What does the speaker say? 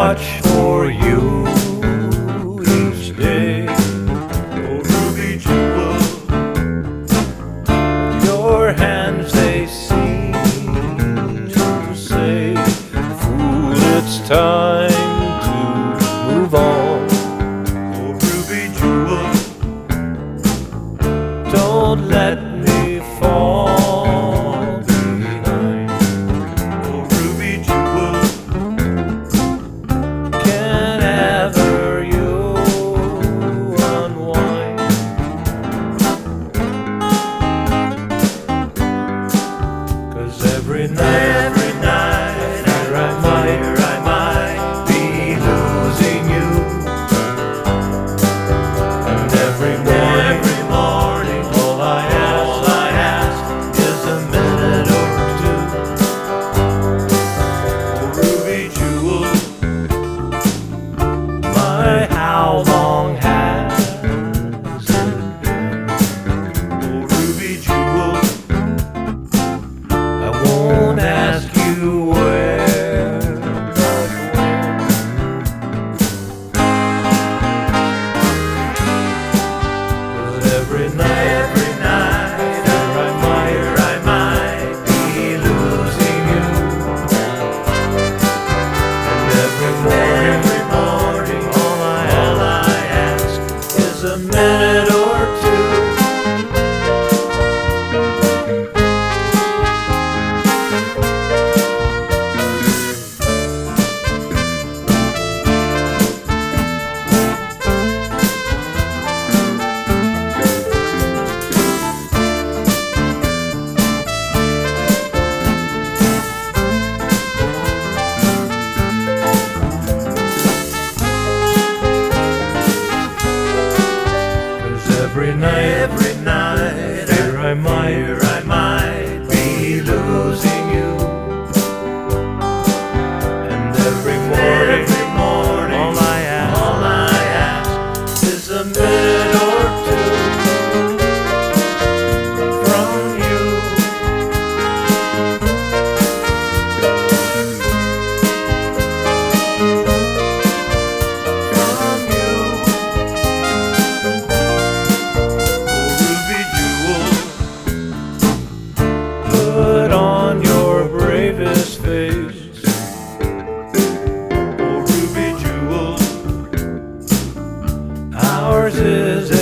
watch for you each day. Oh, Ruby Jewel, your hands they seem to say, fool, it's time to move on. Oh, Ruby Jewel, don't let me fall behind. Oh, Ruby Jewel, can ever you unwind? 'Cause every night here I might be losing you, and every morning all I ask is a minute or two. Oh, Ruby Jewel, my how long has it been? Oh, Ruby Jewel, I won't ask you where, but when. 'Cause every night here I might be losing you, and every morning all I ask is a minute or two. Every night here I might be losing you, and every morning all I ask is a minute or two from you. From you. Put on your bravest face. Oh, Ruby Jewel, ours is